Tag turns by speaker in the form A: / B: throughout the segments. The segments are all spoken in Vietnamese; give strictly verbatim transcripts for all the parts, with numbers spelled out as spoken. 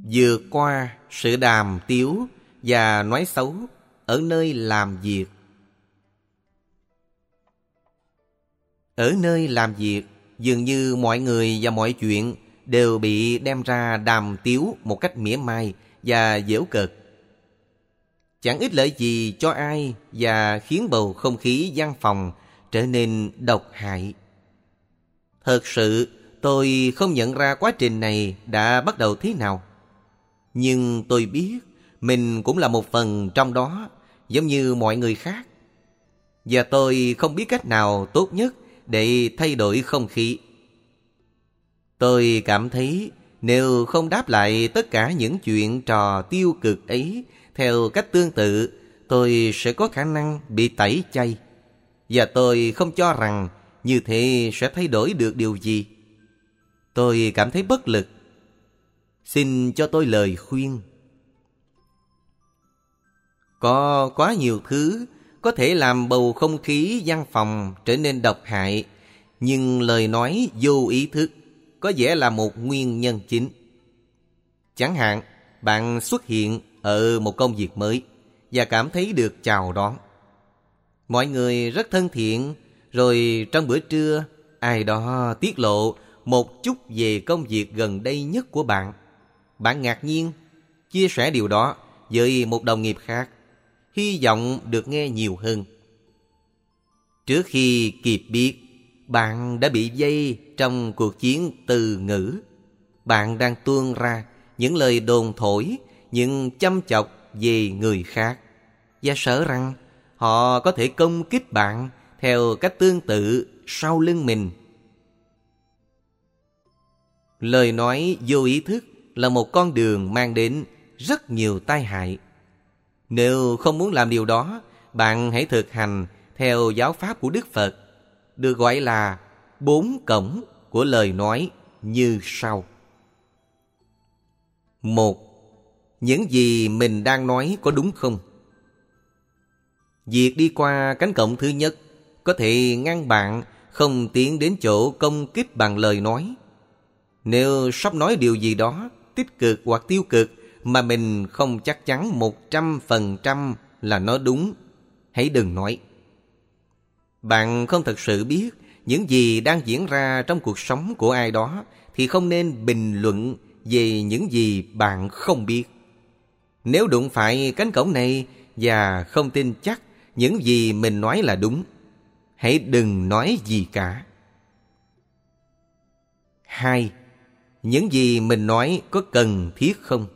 A: vượt qua sự đàm tiếu và nói xấu ở nơi làm việc. Ở nơi làm việc, dường như mọi người và mọi chuyện đều bị đem ra đàm tiếu một cách mỉa mai và giễu cợt. Chẳng ích lợi gì cho ai và khiến bầu không khí văn phòng trở nên độc hại. Thật sự, tôi không nhận ra quá trình này đã bắt đầu thế nào. Nhưng tôi biết mình cũng là một phần trong đó, giống như mọi người khác. Và tôi không biết cách nào tốt nhất để thay đổi không khí. Tôi cảm thấy nếu không đáp lại tất cả những chuyện trò tiêu cực ấy theo cách tương tự, tôi sẽ có khả năng bị tẩy chay. Và tôi không cho rằng như thế sẽ thay đổi được điều gì. Tôi cảm thấy bất lực. Xin cho tôi lời khuyên. Có quá nhiều thứ có thể làm bầu không khí văn phòng trở nên độc hại, nhưng lời nói vô ý thức có vẻ là một nguyên nhân chính. Chẳng hạn, bạn xuất hiện ở một công việc mới và cảm thấy được chào đón. Mọi người rất thân thiện, rồi trong bữa trưa, ai đó tiết lộ một chút về công việc gần đây nhất của bạn. Bạn ngạc nhiên, chia sẻ điều đó với một đồng nghiệp khác, hy vọng được nghe nhiều hơn. Trước khi kịp biết, bạn đã bị vây trong cuộc chiến từ ngữ. Bạn đang tuôn ra những lời đồn thổi, những châm chọc về người khác, và sợ rằng họ có thể công kích bạn theo cách tương tự sau lưng mình. Lời nói vô ý thức là một con đường mang đến rất nhiều tai hại. Nếu không muốn làm điều đó, bạn hãy thực hành theo giáo pháp của Đức Phật, được gọi là bốn cổng của lời nói như sau. Một, những gì mình đang nói có đúng không? Việc đi qua cánh cổng thứ nhất có thể ngăn bạn không tiến đến chỗ công kích bằng lời nói. Nếu sắp nói điều gì đó tích cực hoặc tiêu cực mà mình không chắc chắn một trăm phần trăm là nó đúng, hãy đừng nói. Bạn không thật sự biết những gì đang diễn ra trong cuộc sống của ai đó thì không nên bình luận về những gì bạn không biết. Nếu đụng phải cánh cổng này và không tin chắc những gì mình nói là đúng, hãy đừng nói gì cả. Hai, những gì mình nói có cần thiết không?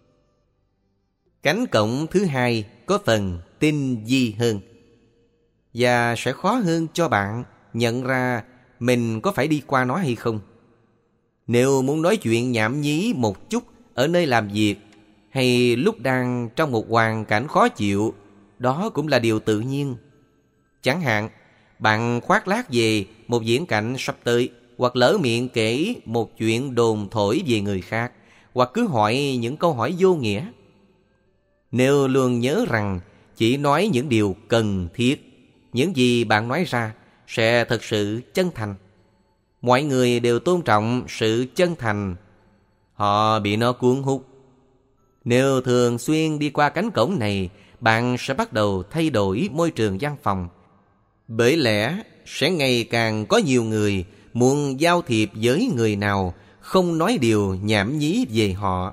A: Cánh cổng thứ hai có phần tinh vi hơn và sẽ khó hơn cho bạn nhận ra mình có phải đi qua nó hay không. Nếu muốn nói chuyện nhảm nhí một chút ở nơi làm việc hay lúc đang trong một hoàn cảnh khó chịu, đó cũng là điều tự nhiên. Chẳng hạn, bạn khoác lác về một viễn cảnh sắp tới, hoặc lỡ miệng kể một chuyện đồn thổi về người khác, hoặc cứ hỏi những câu hỏi vô nghĩa. Nếu luôn nhớ rằng chỉ nói những điều cần thiết, những gì bạn nói ra sẽ thật sự chân thành. Mọi người đều tôn trọng sự chân thành. Họ bị nó cuốn hút. Nếu thường xuyên đi qua cánh cổng này, bạn sẽ bắt đầu thay đổi môi trường văn phòng. Bởi lẽ sẽ ngày càng có nhiều người muốn giao thiệp với người nào không nói điều nhảm nhí về họ.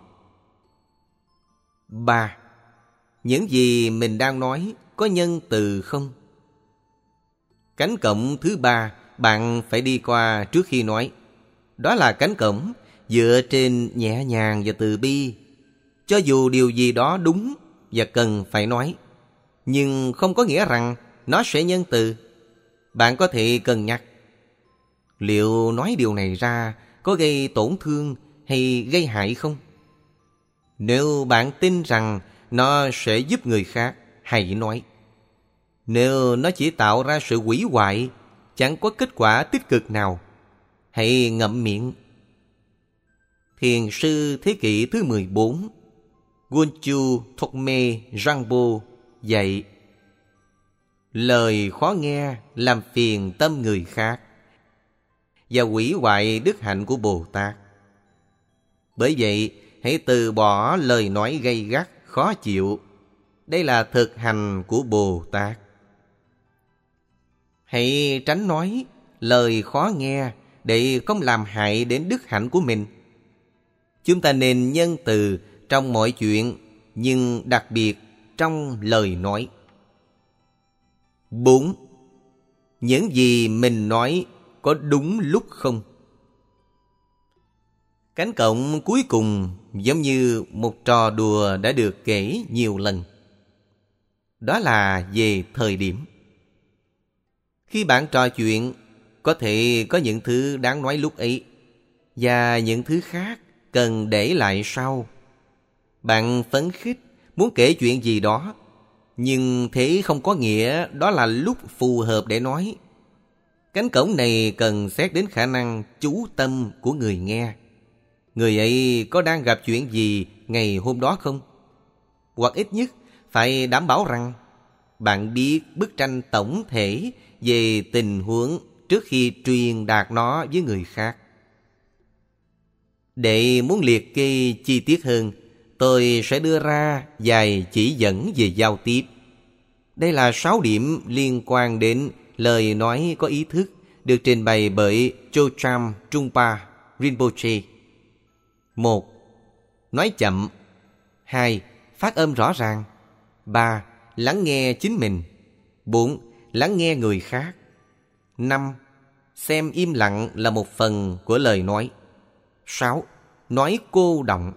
A: Ba, những gì mình đang nói có nhân từ không? Cánh cổng thứ ba bạn phải đi qua trước khi nói. Đó là cánh cổng dựa trên nhẹ nhàng và từ bi. Cho dù điều gì đó đúng và cần phải nói, nhưng không có nghĩa rằng nó sẽ nhân từ. Bạn có thể cân nhắc, liệu nói điều này ra có gây tổn thương hay gây hại không? Nếu bạn tin rằng nó sẽ giúp người khác, hãy nói. Nếu nó chỉ tạo ra sự hủy hoại, chẳng có kết quả tích cực nào, hãy ngậm miệng. Thiền sư thế kỷ thứ mười bốn, Gonchu Thokme Rangpo dạy: lời khó nghe làm phiền tâm người khác và hủy hoại đức hạnh của Bồ Tát. Bởi vậy, hãy hãy từ bỏ lời nói gay gắt, khó chịu. Đây là thực hành của Bồ Tát. Hãy tránh nói lời khó nghe để không làm hại đến đức hạnh của mình. Chúng ta nên nhân từ trong mọi chuyện, nhưng đặc biệt trong lời nói. Bốn. Những gì mình nói có đúng lúc không? Cánh cổng cuối cùng giống như một trò đùa đã được kể nhiều lần. Đó là về thời điểm. Khi bạn trò chuyện, có thể có những thứ đáng nói lúc ấy, và những thứ khác cần để lại sau. Bạn phấn khích, muốn kể chuyện gì đó, nhưng thế không có nghĩa đó là lúc phù hợp để nói. Cánh cổng này cần xét đến khả năng chú tâm của người nghe. Người ấy có đang gặp chuyện gì ngày hôm đó không? Hoặc ít nhất phải đảm bảo rằng bạn biết bức tranh tổng thể về tình huống trước khi truyền đạt nó với người khác. Để muốn liệt kê chi tiết hơn, tôi sẽ đưa ra vài chỉ dẫn về giao tiếp. Đây là sáu điểm liên quan đến lời nói có ý thức, được trình bày bởi Chocham Trungpa Rinpoche. Một. Nói chậm. Hai. Phát âm rõ ràng. Ba. Lắng nghe chính mình. Bốn. Lắng nghe người khác. Năm. Xem im lặng là một phần của lời nói. Sáu. Nói cô đọng.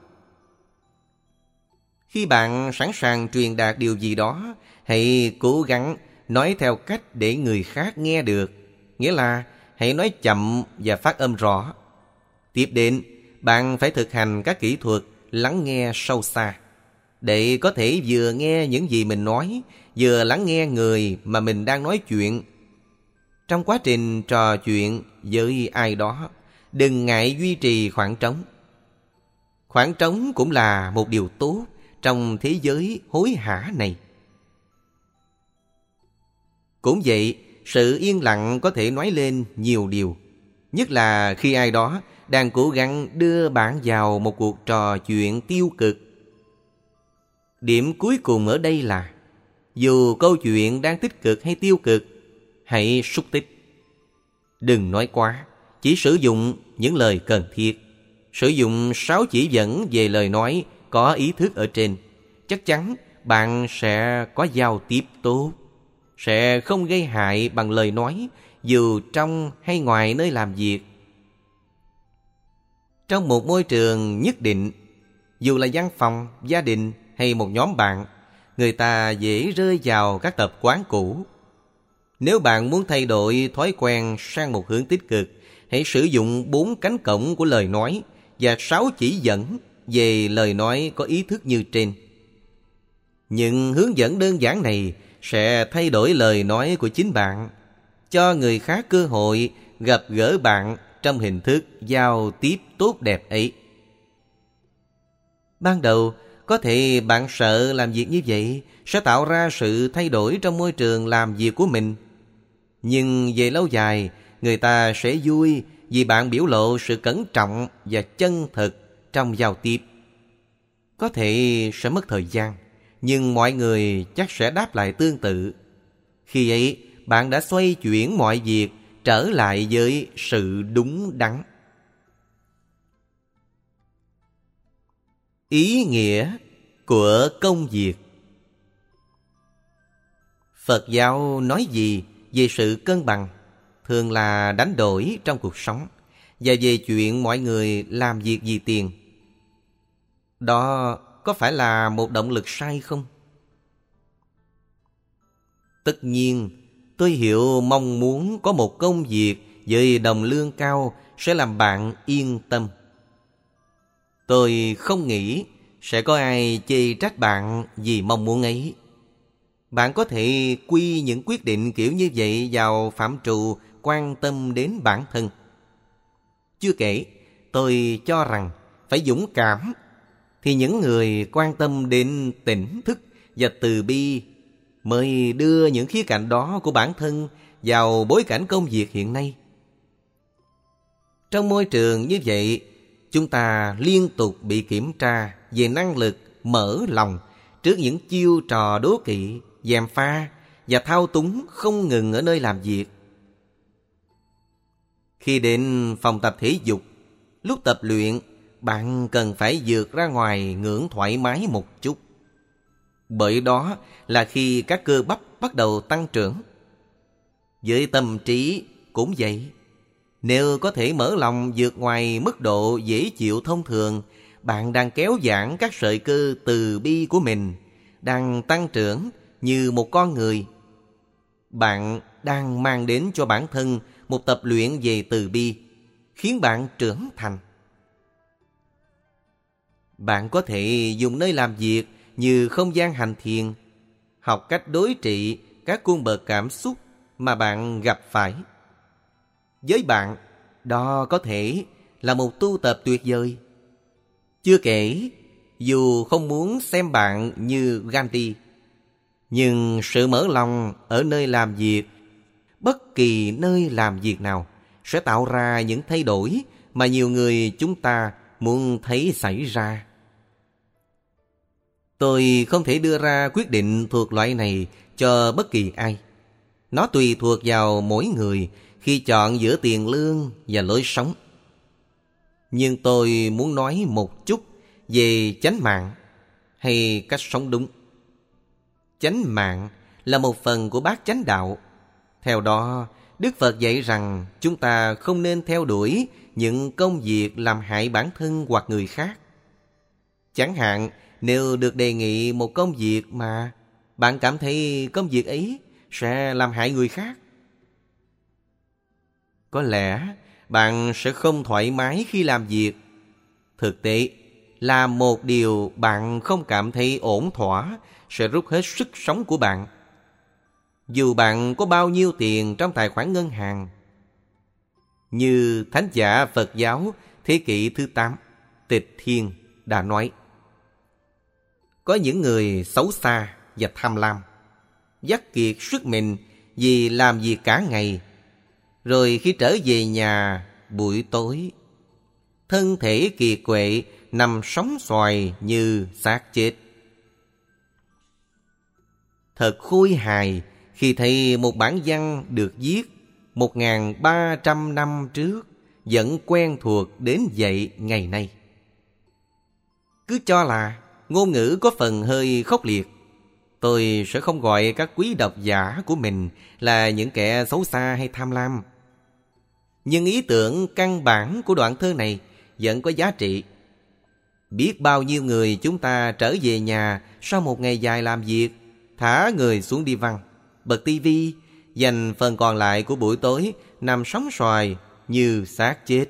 A: Khi bạn sẵn sàng truyền đạt điều gì đó, hãy cố gắng nói theo cách để người khác nghe được. Nghĩa là hãy nói chậm và phát âm rõ. Tiếp đến, bạn phải thực hành các kỹ thuật lắng nghe sâu xa, để có thể vừa nghe những gì mình nói, vừa lắng nghe người mà mình đang nói chuyện. Trong quá trình trò chuyện với ai đó, đừng ngại duy trì khoảng trống. Khoảng trống cũng là một điều tốt trong thế giới hối hả này. Cũng vậy, sự yên lặng có thể nói lên nhiều điều, nhất là khi ai đó đang cố gắng đưa bạn vào một cuộc trò chuyện tiêu cực. Điểm cuối cùng ở đây là, dù câu chuyện đang tích cực hay tiêu cực, hãy xúc tích. Đừng nói quá, chỉ sử dụng những lời cần thiết. Sử dụng sáu chỉ dẫn về lời nói có ý thức ở trên. Chắc chắn bạn sẽ có giao tiếp tốt, sẽ không gây hại bằng lời nói, dù trong hay ngoài nơi làm việc. Trong một môi trường nhất định, dù là văn phòng, gia đình hay một nhóm bạn, người ta dễ rơi vào các tập quán cũ. Nếu bạn muốn thay đổi thói quen sang một hướng tích cực, hãy sử dụng bốn cánh cổng của lời nói và sáu chỉ dẫn về lời nói có ý thức như trên. Những hướng dẫn đơn giản này sẽ thay đổi lời nói của chính bạn, cho người khác cơ hội gặp gỡ bạn trong hình thức giao tiếp tốt đẹp ấy. Ban đầu, có thể bạn sợ làm việc như vậy sẽ tạo ra sự thay đổi trong môi trường làm việc của mình. Nhưng về lâu dài, người ta sẽ vui vì bạn biểu lộ sự cẩn trọng và chân thực trong giao tiếp. Có thể sẽ mất thời gian, nhưng mọi người chắc sẽ đáp lại tương tự. Khi ấy, bạn đã xoay chuyển mọi việc trở lại với sự đúng đắn. Ý nghĩa của công việc. Phật giáo nói gì về sự cân bằng, thường là đánh đổi trong cuộc sống, và về chuyện mọi người làm việc vì tiền. Đó có phải là một động lực sai không? Tất nhiên, tôi hiểu mong muốn có một công việc với đồng lương cao sẽ làm bạn yên tâm. Tôi không nghĩ sẽ có ai chê trách bạn vì mong muốn ấy. Bạn có thể quy những quyết định kiểu như vậy vào phạm trù quan tâm đến bản thân. Chưa kể, tôi cho rằng phải dũng cảm, thì những người quan tâm đến tỉnh thức và từ bi mới đưa những khía cạnh đó của bản thân vào bối cảnh công việc hiện nay. Trong môi trường như vậy, chúng ta liên tục bị kiểm tra về năng lực mở lòng trước những chiêu trò đố kỵ, gièm pha và thao túng không ngừng ở nơi làm việc. Khi đến phòng tập thể dục, lúc tập luyện, bạn cần phải vượt ra ngoài ngưỡng thoải mái một chút. Bởi đó là khi các cơ bắp bắt đầu tăng trưởng. Với tâm trí cũng vậy. Nếu có thể mở lòng vượt ngoài mức độ dễ chịu thông thường, bạn đang kéo giãn các sợi cơ từ bi của mình, đang tăng trưởng như một con người. Bạn đang mang đến cho bản thân một tập luyện về từ bi, khiến bạn trưởng thành. Bạn có thể dùng nơi làm việc như không gian hành thiền, học cách đối trị các cung bậc cảm xúc mà bạn gặp phải. Với bạn, đó có thể là một tu tập tuyệt vời. Chưa kể, dù không muốn xem bạn như Gandhi, nhưng sự mở lòng ở nơi làm việc, bất kỳ nơi làm việc nào, sẽ tạo ra những thay đổi mà nhiều người chúng ta muốn thấy xảy ra. Tôi không thể đưa ra quyết định thuộc loại này cho bất kỳ ai. Nó tùy thuộc vào mỗi người khi chọn giữa tiền lương và lối sống. Nhưng tôi muốn nói một chút về chánh mạng hay cách sống đúng. Chánh mạng là một phần của bát chánh đạo. Theo đó, Đức Phật dạy rằng chúng ta không nên theo đuổi những công việc làm hại bản thân hoặc người khác. Chẳng hạn, nếu được đề nghị một công việc mà bạn cảm thấy công việc ấy sẽ làm hại người khác, có lẽ bạn sẽ không thoải mái khi làm việc. Thực tế, làm một điều bạn không cảm thấy ổn thỏa sẽ rút hết sức sống của bạn. Dù bạn có bao nhiêu tiền trong tài khoản ngân hàng. Như Thánh giả Phật giáo thế kỷ thứ tám, Tịch Thiên đã nói, có những người xấu xa và tham lam, vắt kiệt sức mình vì làm việc cả ngày, rồi khi trở về nhà buổi tối, thân thể kiệt quệ nằm sóng xoài như xác chết. Thật khôi hài khi thấy một bản văn được viết một nghìn ba trăm năm trước vẫn quen thuộc đến vậy ngày nay. Cứ cho là ngôn ngữ có phần hơi khốc liệt, tôi sẽ không gọi các quý độc giả của mình là những kẻ xấu xa hay tham lam. Nhưng ý tưởng căn bản của đoạn thơ này vẫn có giá trị. Biết bao nhiêu người chúng ta trở về nhà sau một ngày dài làm việc, thả người xuống đi văn, bật tivi, dành phần còn lại của buổi tối nằm sóng xoài như xác chết.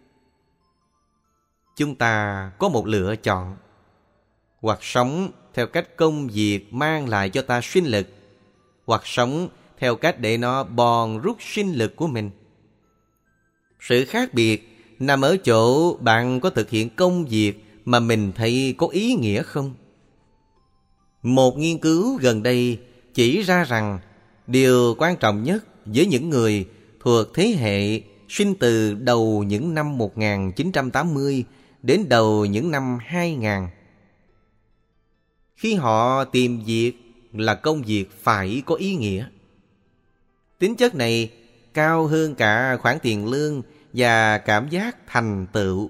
A: Chúng ta có một lựa chọn: hoặc sống theo cách công việc mang lại cho ta sinh lực, hoặc sống theo cách để nó bòn rút sinh lực của mình. Sự khác biệt nằm ở chỗ bạn có thực hiện công việc mà mình thấy có ý nghĩa không. Một nghiên cứu gần đây chỉ ra rằng điều quan trọng nhất với những người thuộc thế hệ sinh từ đầu những năm một nghìn chín trăm tám mươi đến đầu những năm hai nghìn, khi họ tìm việc là công việc phải có ý nghĩa. Tính chất này cao hơn cả khoản tiền lương và cảm giác thành tựu.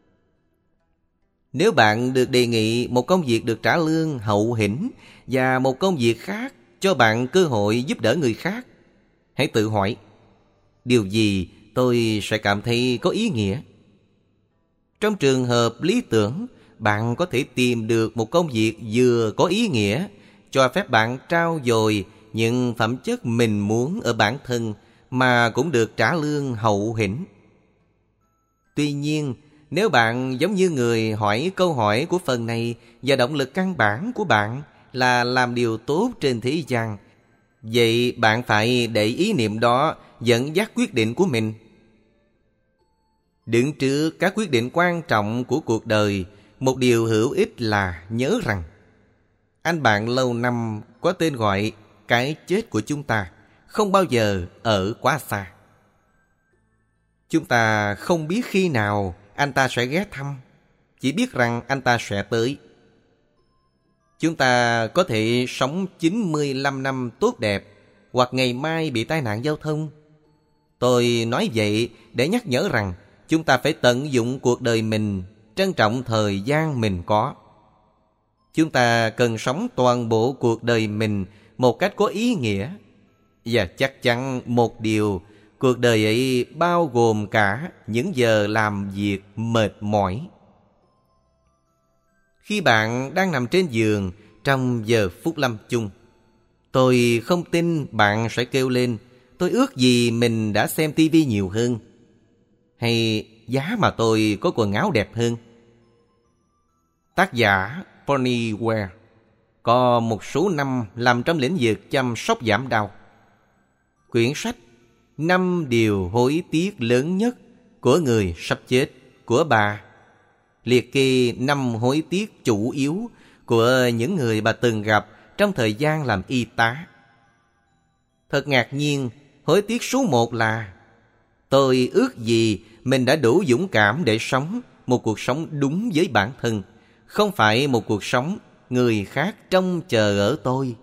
A: Nếu bạn được đề nghị một công việc được trả lương hậu hĩnh và một công việc khác cho bạn cơ hội giúp đỡ người khác, hãy tự hỏi, điều gì tôi sẽ cảm thấy có ý nghĩa? Trong trường hợp lý tưởng, bạn có thể tìm được một công việc vừa có ý nghĩa, cho phép bạn trau dồi những phẩm chất mình muốn ở bản thân mà cũng được trả lương hậu hĩnh. Tuy nhiên, nếu bạn giống như người hỏi câu hỏi của phần này và động lực căn bản của bạn là làm điều tốt trên thế gian, vậy bạn phải để ý niệm đó dẫn dắt quyết định của mình. Đứng trước các quyết định quan trọng của cuộc đời, một điều hữu ích là nhớ rằng anh bạn lâu năm có tên gọi cái chết của chúng ta không bao giờ ở quá xa. Chúng ta không biết khi nào anh ta sẽ ghé thăm, chỉ biết rằng anh ta sẽ tới. Chúng ta có thể sống chín mươi lăm năm tốt đẹp, hoặc ngày mai bị tai nạn giao thông. Tôi nói vậy để nhắc nhở rằng chúng ta phải tận dụng cuộc đời mình, trân trọng thời gian mình có. Chúng ta cần sống toàn bộ cuộc đời mình một cách có ý nghĩa. Và chắc chắn một điều, cuộc đời ấy bao gồm cả những giờ làm việc mệt mỏi. Khi bạn đang nằm trên giường trong giờ phút lâm chung, tôi không tin bạn sẽ kêu lên: tôi ước gì mình đã xem tivi nhiều hơn, hay giá mà tôi có quần áo đẹp hơn. Tác giả Bonnie Ware có một số năm làm trong lĩnh vực chăm sóc giảm đau. Quyển sách Năm điều hối tiếc lớn nhất của người sắp chết của bà liệt kê năm hối tiếc chủ yếu của những người bà từng gặp trong thời gian làm y tá. Thật ngạc nhiên, hối tiếc số một là: tôi ước gì mình đã đủ dũng cảm để sống một cuộc sống đúng với bản thân, không phải một cuộc sống người khác trông chờ ở tôi.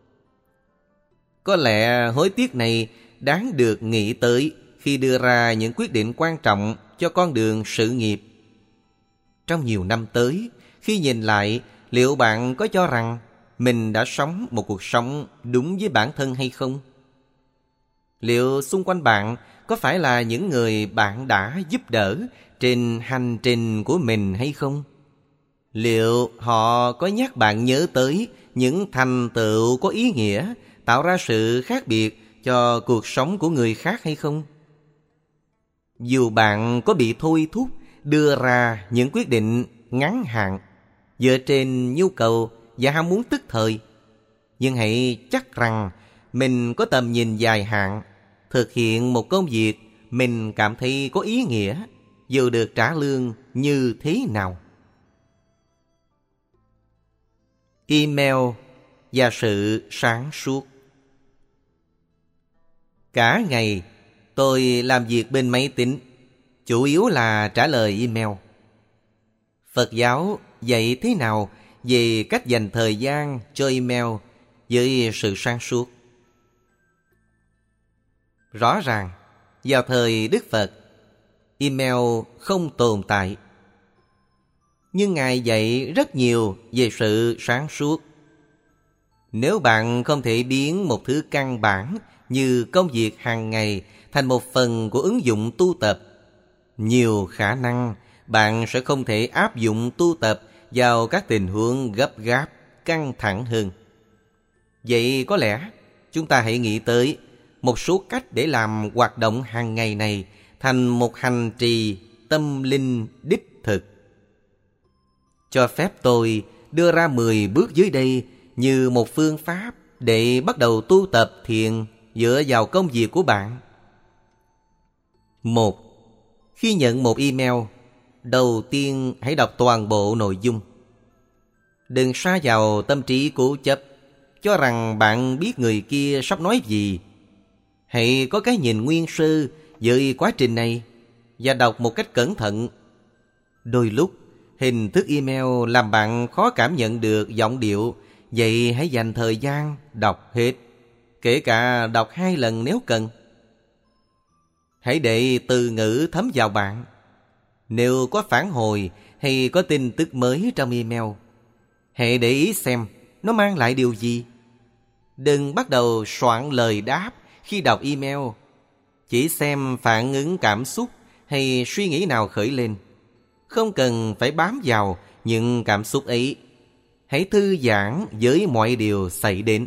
A: Có lẽ hối tiếc này đáng được nghĩ tới khi đưa ra những quyết định quan trọng cho con đường sự nghiệp. Trong nhiều năm tới, khi nhìn lại, liệu bạn có cho rằng mình đã sống một cuộc sống đúng với bản thân hay không? Liệu xung quanh bạn có phải là những người bạn đã giúp đỡ trên hành trình của mình hay không? Liệu họ có nhắc bạn nhớ tới những thành tựu có ý nghĩa, tạo ra sự khác biệt cho cuộc sống của người khác hay không? Dù bạn có bị thôi thúc đưa ra những quyết định ngắn hạn dựa trên nhu cầu và ham muốn tức thời, nhưng hãy chắc rằng mình có tầm nhìn dài hạn, thực hiện một công việc mình cảm thấy có ý nghĩa, dù được trả lương như thế nào. Email và sự sáng suốt. Cả ngày tôi làm việc bên máy tính, chủ yếu là trả lời email. Phật giáo dạy thế nào về cách dành thời gian cho email với sự sáng suốt? Rõ ràng, vào thời Đức Phật, email không tồn tại. Nhưng Ngài dạy rất nhiều về sự sáng suốt. Nếu bạn không thể biến một thứ căn bản như công việc hàng ngày thành một phần của ứng dụng tu tập, nhiều khả năng bạn sẽ không thể áp dụng tu tập vào các tình huống gấp gáp, căng thẳng hơn. Vậy có lẽ chúng ta hãy nghĩ tới một số cách để làm hoạt động hàng ngày này thành một hành trì tâm linh đích thực. Cho phép tôi đưa ra mười bước dưới đây như một phương pháp để bắt đầu tu tập thiền dựa vào công việc của bạn. Một. Khi nhận một email, đầu tiên hãy đọc toàn bộ nội dung. Đừng sa vào tâm trí cố chấp, cho rằng bạn biết người kia sắp nói gì. Hãy có cái nhìn nguyên sơ về quá trình này và đọc một cách cẩn thận. Đôi lúc, hình thức email làm bạn khó cảm nhận được giọng điệu, vậy hãy dành thời gian đọc hết, kể cả đọc hai lần nếu cần. Hãy để từ ngữ thấm vào bạn. Nếu có phản hồi hay có tin tức mới trong email, hãy để ý xem nó mang lại điều gì. Đừng bắt đầu soạn lời đáp khi đọc email. Chỉ xem phản ứng cảm xúc hay suy nghĩ nào khởi lên. Không cần phải bám vào những cảm xúc ấy. Hãy thư giãn với mọi điều xảy đến.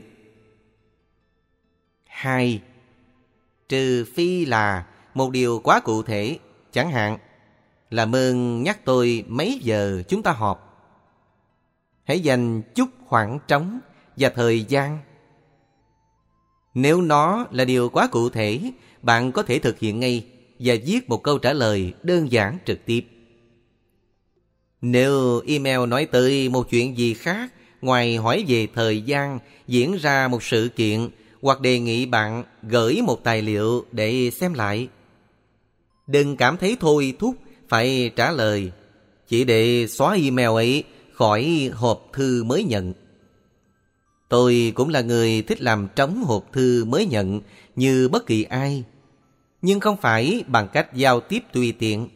A: Hai. Trừ phi là một điều quá cụ thể, chẳng hạn làm ơn nhắc tôi mấy giờ chúng ta họp. Hãy dành chút khoảng trống và thời gian. Nếu nó là điều quá cụ thể, bạn có thể thực hiện ngay và viết một câu trả lời đơn giản trực tiếp. Nếu email nói tới một chuyện gì khác ngoài hỏi về thời gian diễn ra một sự kiện hoặc đề nghị bạn gửi một tài liệu để xem lại, đừng cảm thấy thôi thúc phải trả lời, chỉ để xóa email ấy khỏi hộp thư mới nhận. Tôi cũng là người thích làm trống hộp thư mới nhận như bất kỳ ai, nhưng không phải bằng cách giao tiếp tùy tiện.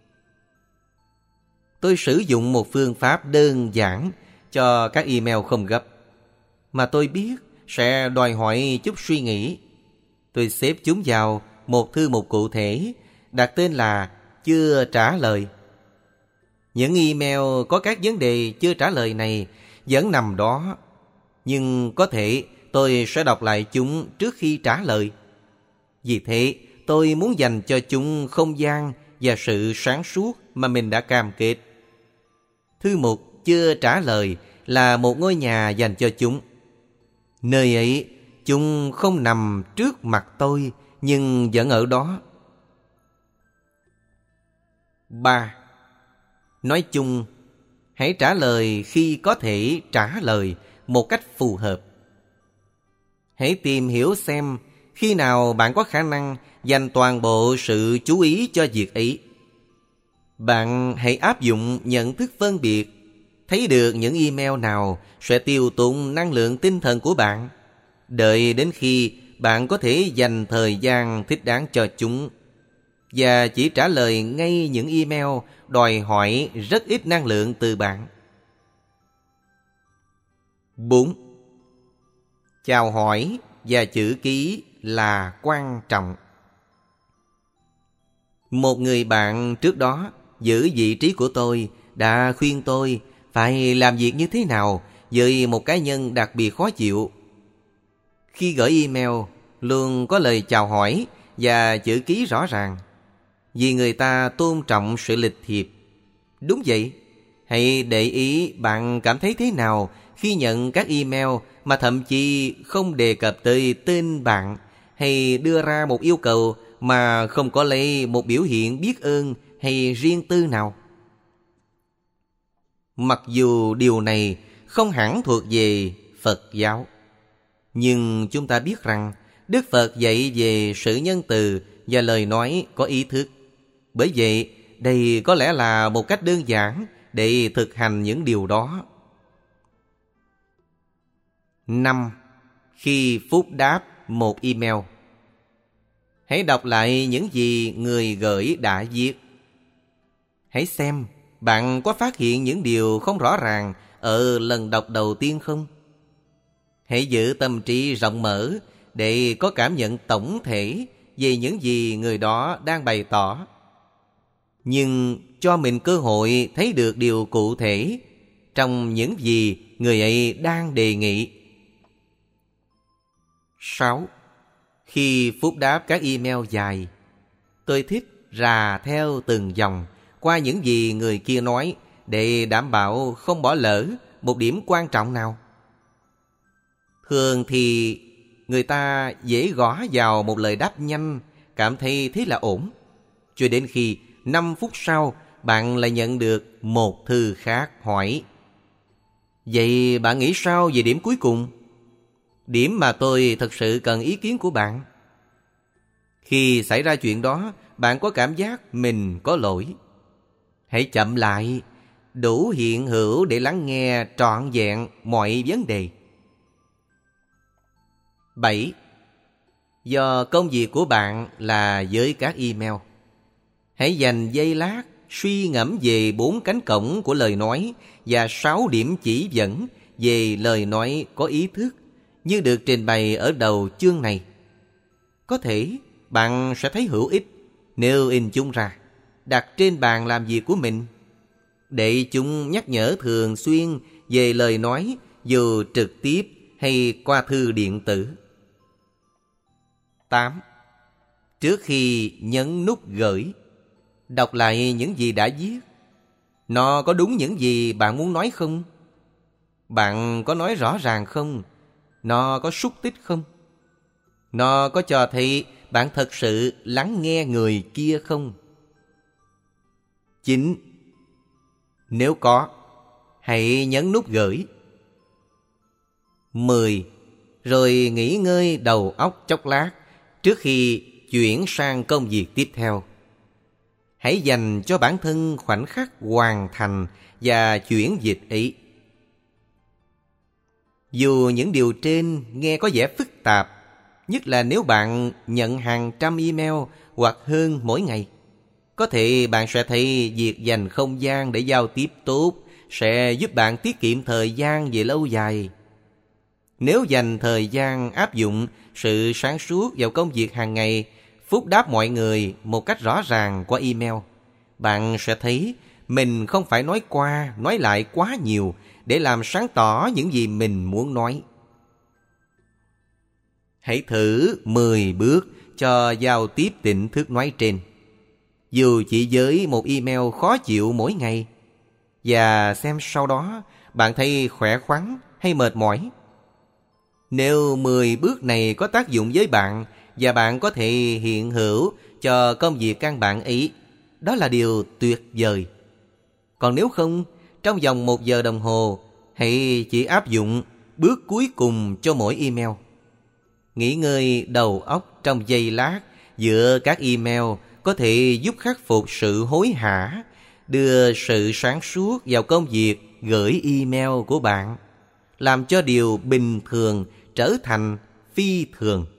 A: Tôi sử dụng một phương pháp đơn giản cho các email không gấp, mà tôi biết sẽ đòi hỏi chút suy nghĩ. Tôi xếp chúng vào một thư mục cụ thể, đặt tên là chưa trả lời. Những email có các vấn đề chưa trả lời này vẫn nằm đó, nhưng có thể tôi sẽ đọc lại chúng trước khi trả lời. Vì thế, tôi muốn dành cho chúng không gian và sự sáng suốt mà mình đã cam kết. Thư mục chưa trả lời là một ngôi nhà dành cho chúng. Nơi ấy, chúng không nằm trước mặt tôi, nhưng vẫn ở đó. ba. Nói chung, hãy trả lời khi có thể trả lời một cách phù hợp. Hãy tìm hiểu xem khi nào bạn có khả năng dành toàn bộ sự chú ý cho việc ấy. Bạn hãy áp dụng nhận thức phân biệt, thấy được những email nào sẽ tiêu tốn năng lượng tinh thần của bạn, đợi đến khi bạn có thể dành thời gian thích đáng cho chúng, và chỉ trả lời ngay những email đòi hỏi rất ít năng lượng từ bạn. bốn. Chào hỏi và chữ ký là quan trọng. Một người bạn trước đó giữ vị trí của tôi đã khuyên tôi phải làm việc như thế nào với một cá nhân đặc biệt khó chịu. Khi gửi email, luôn có lời chào hỏi và chữ ký rõ ràng, vì người ta tôn trọng sự lịch thiệp. Đúng vậy, hãy để ý bạn cảm thấy thế nào khi nhận các email mà thậm chí không đề cập tới tên bạn, hay đưa ra một yêu cầu mà không có lấy một biểu hiện biết ơn hay riêng tư nào. Mặc dù điều này không hẳn thuộc về Phật giáo, nhưng chúng ta biết rằng Đức Phật dạy về sự nhân từ và lời nói có ý thức. Bởi vậy, đây có lẽ là một cách đơn giản để thực hành những điều đó. năm. Khi phúc đáp một email, hãy đọc lại những gì người gửi đã viết. Hãy xem bạn có phát hiện những điều không rõ ràng ở lần đọc đầu tiên không? Hãy giữ tâm trí rộng mở để có cảm nhận tổng thể về những gì người đó đang bày tỏ, nhưng cho mình cơ hội thấy được điều cụ thể trong những gì người ấy đang đề nghị. sáu. Khi phúc đáp các email dài, tôi thích rà theo từng dòng qua những gì người kia nói để đảm bảo không bỏ lỡ một điểm quan trọng nào. Thường thì người ta dễ gõ vào một lời đáp nhanh, cảm thấy thế là ổn, cho đến khi năm phút sau bạn lại nhận được một thư khác hỏi: vậy bạn nghĩ sao về điểm cuối cùng? Điểm mà tôi thật sự cần ý kiến của bạn. Khi xảy ra chuyện đó, bạn có cảm giác mình có lỗi. Hãy chậm lại, đủ hiện hữu để lắng nghe trọn vẹn mọi vấn đề. bảy. Do công việc của bạn là với các email, hãy dành giây lát suy ngẫm về bốn cánh cổng của lời nói và sáu điểm chỉ dẫn về lời nói có ý thức như được trình bày ở đầu chương này. Có thể bạn sẽ thấy hữu ích nếu in chúng ra, đặt trên bàn làm việc của mình, để chúng nhắc nhở thường xuyên về lời nói dù trực tiếp hay qua thư điện tử. tám. Trước khi nhấn nút gửi, đọc lại những gì đã viết. Nó có đúng những gì bạn muốn nói không? Bạn có nói rõ ràng không? Nó có xúc tích không? Nó có cho thấy bạn thật sự lắng nghe người kia không? chín. Nếu có, hãy nhấn nút gửi. mười. Rồi nghỉ ngơi đầu óc chốc lát trước khi chuyển sang công việc tiếp theo. Hãy dành cho bản thân khoảnh khắc hoàn thành và chuyển dịch ấy. Dù những điều trên nghe có vẻ phức tạp, nhất là nếu bạn nhận hàng trăm email hoặc hơn mỗi ngày, có thể bạn sẽ thấy việc dành không gian để giao tiếp tốt sẽ giúp bạn tiết kiệm thời gian về lâu dài. Nếu dành thời gian áp dụng sự sáng suốt vào công việc hàng ngày, phúc đáp mọi người một cách rõ ràng qua email, bạn sẽ thấy mình không phải nói qua, nói lại quá nhiều để làm sáng tỏ những gì mình muốn nói. Hãy thử mười bước cho giao tiếp tỉnh thức nói trên, dù chỉ với một email khó chịu mỗi ngày, và xem sau đó bạn thấy khỏe khoắn hay mệt mỏi. Nếu mười bước này có tác dụng với bạn và bạn có thể hiện hữu cho công việc căn bản ấy, đó là điều tuyệt vời. Còn nếu không, trong vòng một giờ đồng hồ, hãy chỉ áp dụng bước cuối cùng cho mỗi email. Nghỉ ngơi đầu óc trong giây lát giữa các email có thể giúp khắc phục sự hối hả, đưa sự sáng suốt vào công việc gửi email của bạn, làm cho điều bình thường trở thành phi thường.